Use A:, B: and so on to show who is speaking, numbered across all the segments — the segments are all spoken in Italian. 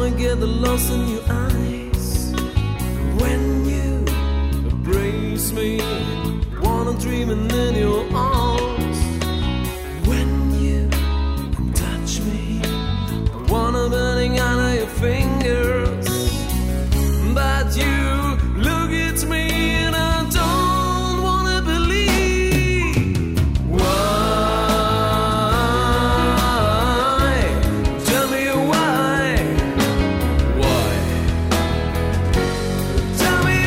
A: wanna get lost in your eyes. When you embrace me, wanna dream in your arms. When you touch me, I wanna burning out of your fingers. But you look at me and I don't wanna believe. Why? Tell me why. Why? Tell me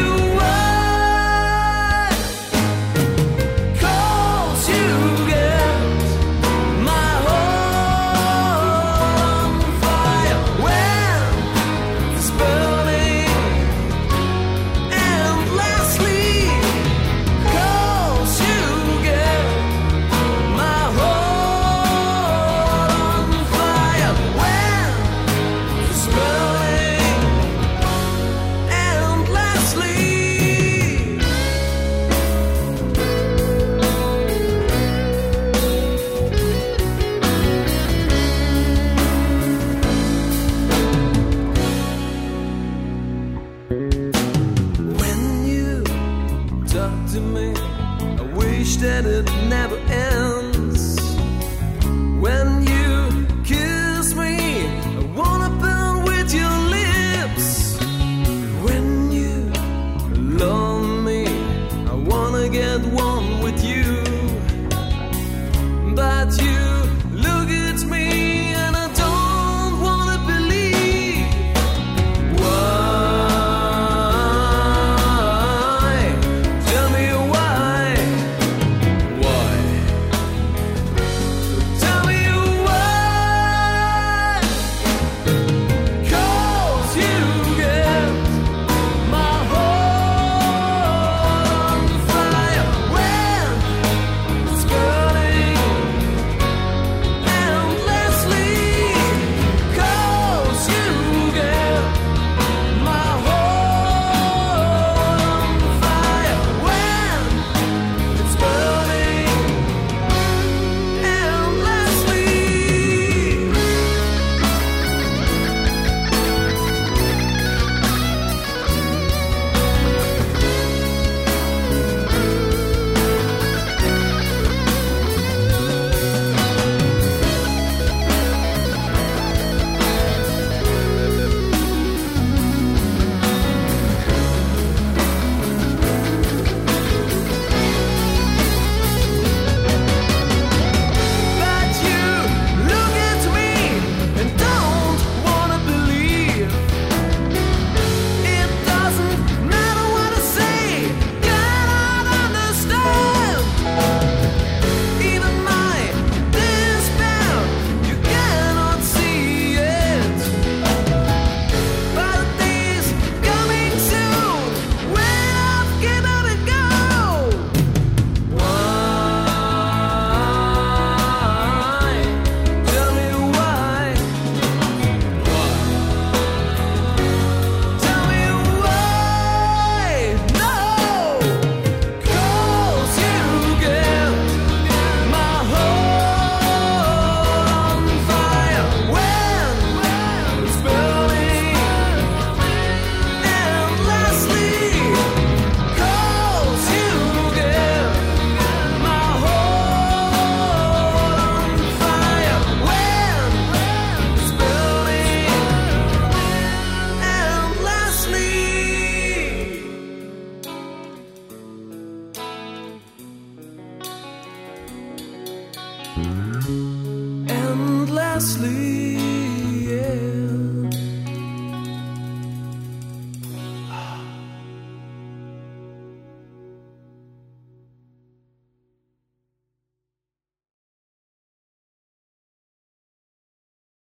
A: why. 'Cause you get my heart on fire when it's burning endlessly. 'Cause you get my heart on fire when it's burning endlessly. When you talk to me, I wish that it